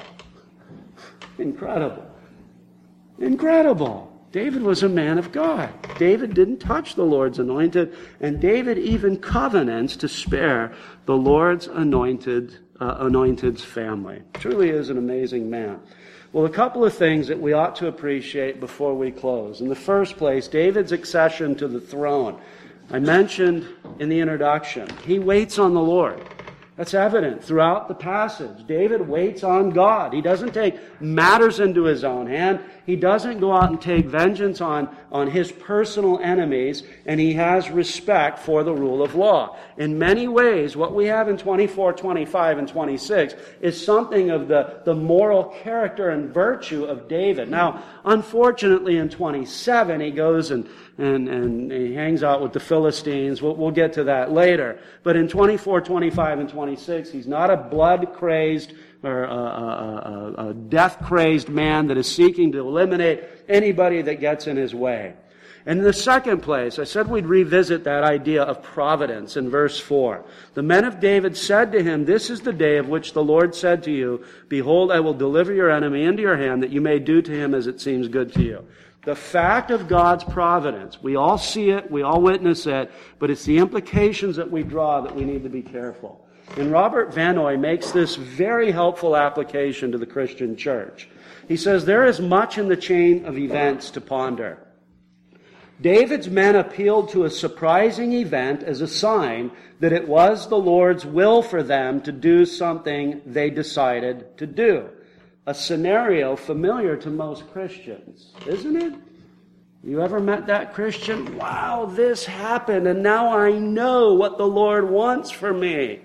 Speaker 1: Incredible. Incredible. David was a man of God. David didn't touch the Lord's anointed, and David even covenants to spare the Lord's anointed's family. Truly is an amazing man. Well, a couple of things that we ought to appreciate before we close. In the first place, David's accession to the throne. I mentioned in the introduction, he waits on the Lord. That's evident throughout the passage. David waits on God. He doesn't take matters into his own hand. He doesn't go out and take vengeance on his personal enemies, and he has respect for the rule of law. In many ways, what we have in 24, 25, and 26 is something of the moral character and virtue of David. Now, unfortunately, in 27, he goes and he hangs out with the Philistines. We'll get to that later. But in 24, 25, and 26, he's not a blood-crazed or a death-crazed man that is seeking to eliminate anybody that gets in his way. And in the second place, I said we'd revisit that idea of providence in verse 4. The men of David said to him, this is the day of which the Lord said to you, behold, I will deliver your enemy into your hand, that you may do to him as it seems good to you. The fact of God's providence, we all see it, we all witness it, but it's the implications that we draw that we need to be careful. And Robert Vanoy makes this very helpful application to the Christian church. He says, there is much in the chain of events to ponder. David's men appealed to a surprising event as a sign that it was the Lord's will for them to do something they decided to do. A scenario familiar to most Christians, isn't it? You ever met that Christian? Wow, this happened, and now I know what the Lord wants for me.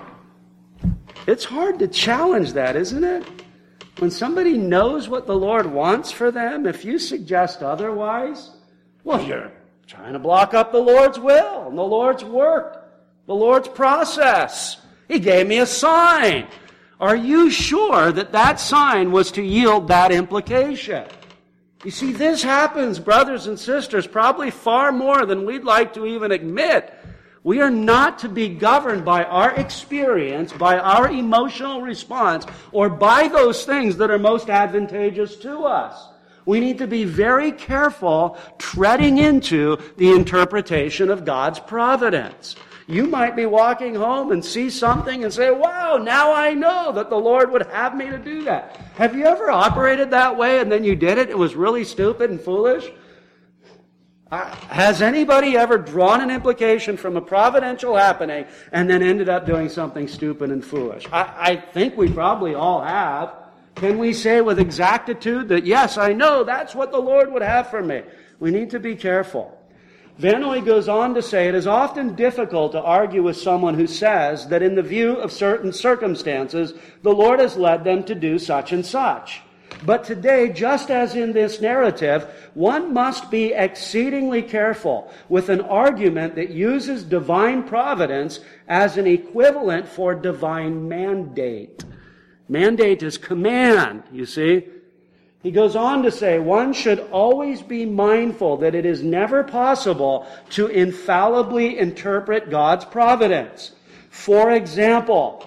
Speaker 1: It's hard to challenge that, isn't it? When somebody knows what the Lord wants for them, if you suggest otherwise, well, you're trying to block up the Lord's will and the Lord's work, the Lord's process. He gave me a sign. Are you sure that that sign was to yield that implication? You see, this happens, brothers and sisters, probably far more than we'd like to even admit. We are not to be governed by our experience, by our emotional response, or by those things that are most advantageous to us. We need to be very careful treading into the interpretation of God's providence. You might be walking home and see something and say, wow, now I know that the Lord would have me to do that. Have you ever operated that way and then you did it? It was really stupid and foolish? Has anybody ever drawn an implication from a providential happening and then ended up doing something stupid and foolish? I think we probably all have. Can we say with exactitude that, yes, I know that's what the Lord would have for me? We need to be careful. Vanoy goes on to say, it is often difficult to argue with someone who says that in the view of certain circumstances, the Lord has led them to do such and such. But today, just as in this narrative, one must be exceedingly careful with an argument that uses divine providence as an equivalent for divine mandate. Mandate is command, you see. He goes on to say, one should always be mindful that it is never possible to infallibly interpret God's providence. For example,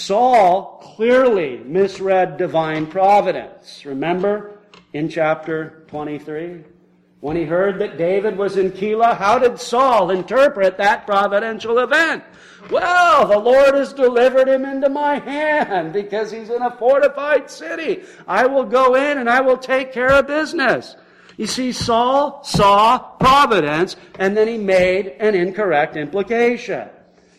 Speaker 1: Saul clearly misread divine providence. Remember in chapter 23? When he heard that David was in Keilah, how did Saul interpret that providential event? Well, the Lord has delivered him into my hand because he's in a fortified city. I will go in and I will take care of business. You see, Saul saw providence and then he made an incorrect implication.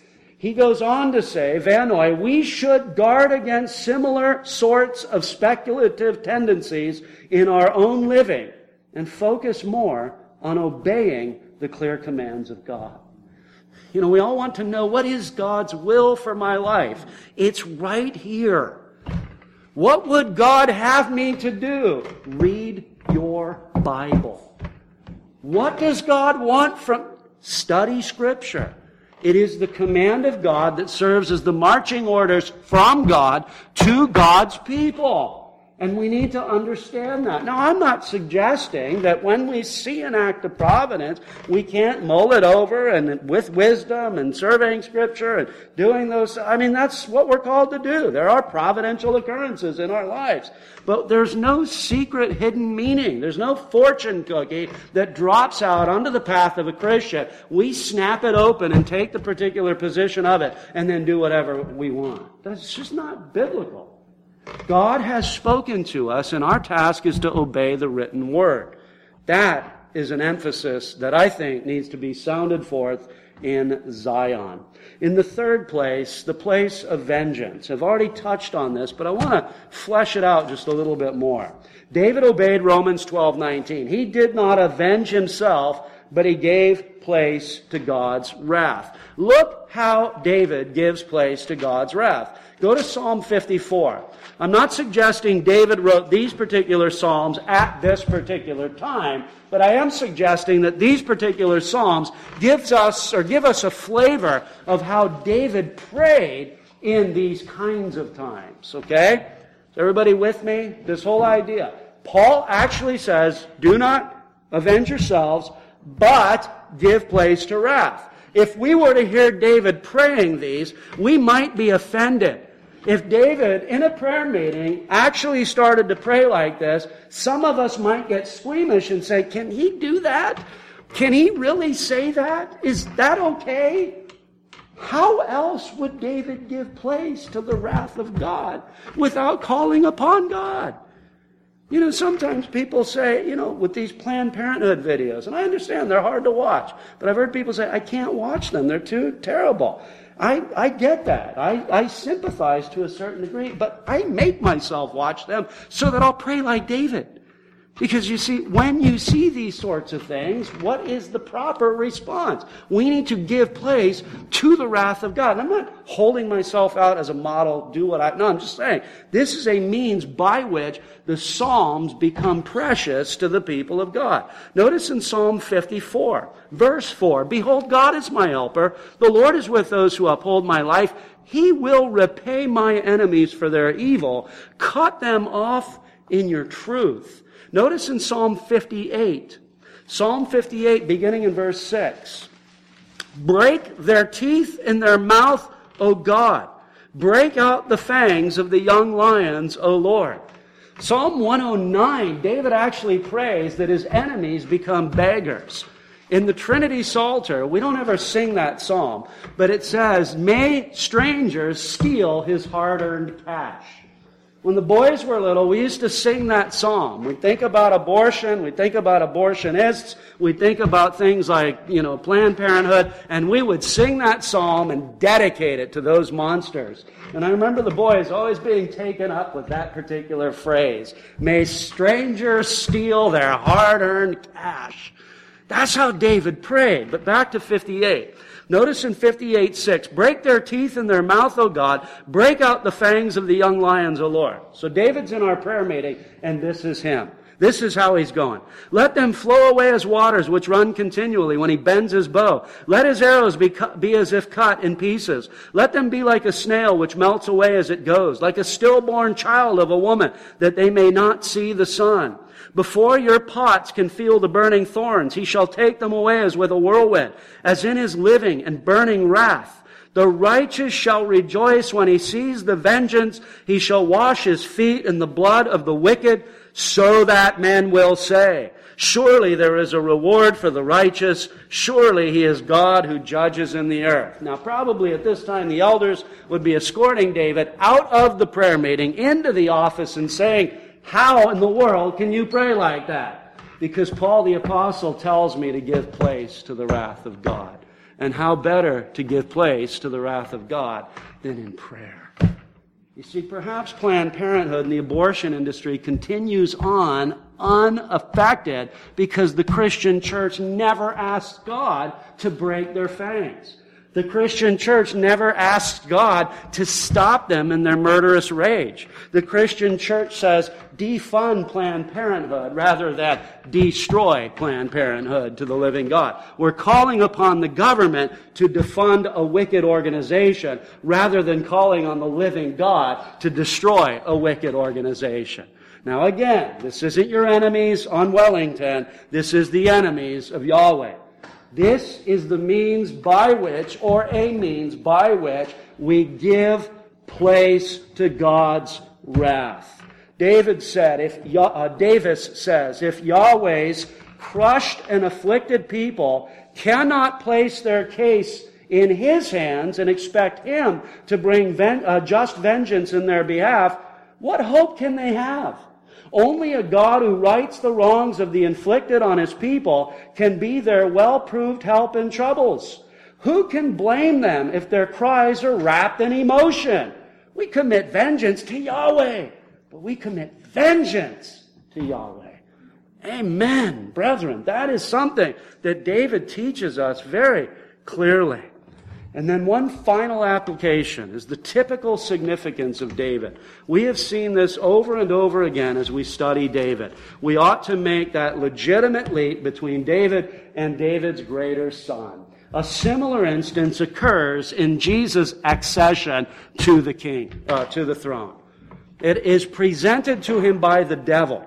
Speaker 1: He goes on to say, Vanoy, we should guard against similar sorts of speculative tendencies in our own living and focus more on obeying the clear commands of God. You know, we all want to know, what is God's will for my life? It's right here. What would God have me to do? Read your Bible. What does God want from? Study Scripture. It is the command of God that serves as the marching orders from God to God's people. And we need to understand that. Now, I'm not suggesting that when we see an act of providence, we can't mull it over and with wisdom and surveying Scripture and doing those. I mean, that's what we're called to do. There are providential occurrences in our lives. But there's no secret hidden meaning. There's no fortune cookie that drops out onto the path of a Christian. We snap it open and take the particular position of it and then do whatever we want. That's just not biblical. God has spoken to us, and our task is to obey the written word. That is an emphasis that I think needs to be sounded forth in Zion. In the third place, the place of vengeance. I've already touched on this, but I want to flesh it out just a little bit more. David obeyed Romans 12:19. He did not avenge himself, but he gave place to God's wrath. Look how David gives place to God's wrath. Go to Psalm 54. I'm not suggesting David wrote these particular psalms at this particular time, but I am suggesting that these particular psalms give us a flavor of how David prayed in these kinds of times. Okay? Is everybody with me? This whole idea. Paul actually says, do not avenge yourselves, but give place to wrath. If we were to hear David praying these, we might be offended. If David, in a prayer meeting, actually started to pray like this, some of us might get squeamish and say, can he do that? Can he really say that? Is that okay? How else would David give place to the wrath of God without calling upon God? You know, sometimes people say, with these Planned Parenthood videos, and I understand they're hard to watch, but I've heard people say, I can't watch them. They're too terrible. I get that. I sympathize to a certain degree, but I make myself watch them so that I'll pray like David. Because you see, when you see these sorts of things, what is the proper response? We need to give place to the wrath of God. And I'm not holding myself out as a model, no, I'm just saying, this is a means by which the Psalms become precious to the people of God. Notice in Psalm 54, verse 4, Behold, God is my helper. The Lord is with those who uphold my life. He will repay my enemies for their evil. Cut them off in your truth. Notice in Psalm 58, beginning in verse 6, Break their teeth in their mouth, O God. Break out the fangs of the young lions, O Lord. Psalm 109, David actually prays that his enemies become beggars. In the Trinity Psalter, we don't ever sing that psalm, but it says, May strangers steal his hard-earned cash. When the boys were little, we used to sing that psalm. We think about abortion, we think about abortionists, we think about things like, Planned Parenthood, and we would sing that psalm and dedicate it to those monsters. And I remember the boys always being taken up with that particular phrase. May strangers steal their hard-earned cash. That's how David prayed. But back to 58. Notice in 58:6, break their teeth in their mouth, O God. Break out the fangs of the young lions, O Lord. So David's in our prayer meeting, and this is him. This is how he's going. Let them flow away as waters which run continually when he bends his bow. Let his arrows be as if cut in pieces. Let them be like a snail which melts away as it goes, like a stillborn child of a woman, that they may not see the sun. Before your pots can feel the burning thorns, he shall take them away as with a whirlwind, as in his living and burning wrath. The righteous shall rejoice when he sees the vengeance. He shall wash his feet in the blood of the wicked, so that men will say, surely there is a reward for the righteous. Surely he is God who judges in the earth. Now, probably at this time, the elders would be escorting David out of the prayer meeting into the office and saying, how in the world can you pray like that? Because Paul the Apostle tells me to give place to the wrath of God. And how better to give place to the wrath of God than in prayer? You see, perhaps Planned Parenthood and the abortion industry continues on unaffected because the Christian church never asked God to break their fangs. The Christian church never asked God to stop them in their murderous rage. The Christian church says, defund Planned Parenthood rather than destroy Planned Parenthood to the living God. We're calling upon the government to defund a wicked organization rather than calling on the living God to destroy a wicked organization. Now again, this isn't your enemies on Wellington. This is the enemies of Yahweh. This is the means by which, or a means by which, we give place to God's wrath. Davis says, if Yahweh's crushed and afflicted people cannot place their case in His hands and expect Him to bring just vengeance in their behalf, what hope can they have? Only a God who rights the wrongs of the inflicted on His people can be their well-proved help in troubles. Who can blame them if their cries are wrapped in emotion? We commit vengeance to Yahweh, but we commit vengeance to Yahweh. Amen, brethren. That is something that David teaches us very clearly. And then one final application is the typical significance of David. We have seen this over and over again as we study David. We ought to make that legitimate leap between David and David's greater son. A similar instance occurs in Jesus' accession to the throne. It is presented to him by the devil.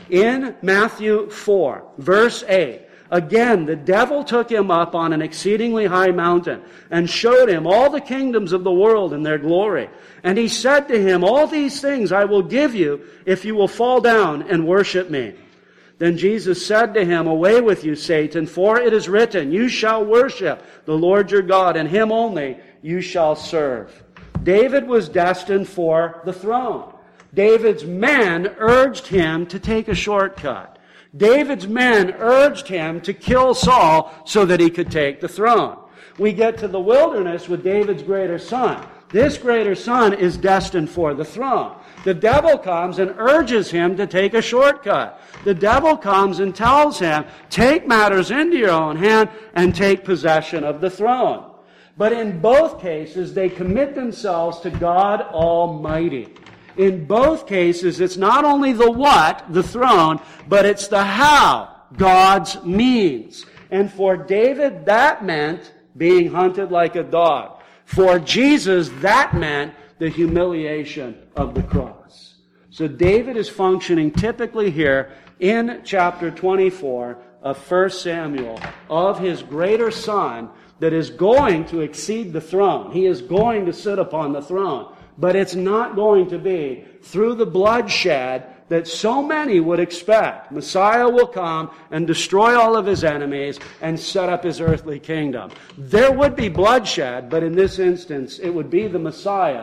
Speaker 1: In Matthew 4, verse 8, again, the devil took him up on an exceedingly high mountain and showed him all the kingdoms of the world and their glory. And he said to him, all these things I will give you if you will fall down and worship me. Then Jesus said to him, away with you, Satan, for it is written, you shall worship the Lord your God, and Him only you shall serve. David was destined for the throne. David's men urged him to take a shortcut. David's men urged him to kill Saul so that he could take the throne. We get to the wilderness with David's greater son. This greater son is destined for the throne. The devil comes and urges him to take a shortcut. The devil comes and tells him, take matters into your own hand and take possession of the throne. But in both cases, they commit themselves to God Almighty. In both cases, it's not only the what, the throne, but it's the how, God's means. And for David, that meant being hunted like a dog. For Jesus, that meant the humiliation of the cross. So David is functioning typically here in chapter 24 of 1 Samuel of his greater son that is going to exceed the throne. He is going to sit upon the throne. But it's not going to be through the bloodshed that so many would expect. Messiah will come and destroy all of his enemies and set up his earthly kingdom. There would be bloodshed, but in this instance, it would be the Messiah's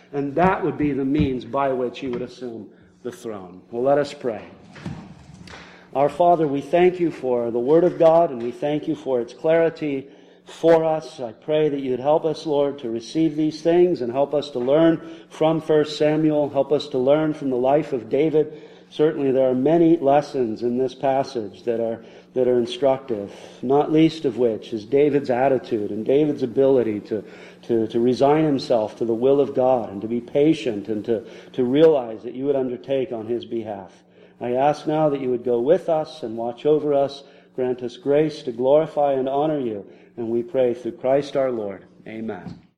Speaker 1: and that would be the means by which he would assume the throne. Well, let us pray. Our Father, we thank you for the Word of God, and we thank you for its clarity for us. I pray that you would help us, Lord, to receive these things and help us to learn from 1 Samuel, help us to learn from the life of David. Certainly there are many lessons in this passage that are instructive, not least of which is David's attitude and David's ability to resign himself to the will of God and to be patient and to realize that you would undertake on his behalf. I ask now that you would go with us and watch over us, grant us grace to glorify and honor you, and we pray through Christ our Lord. Amen.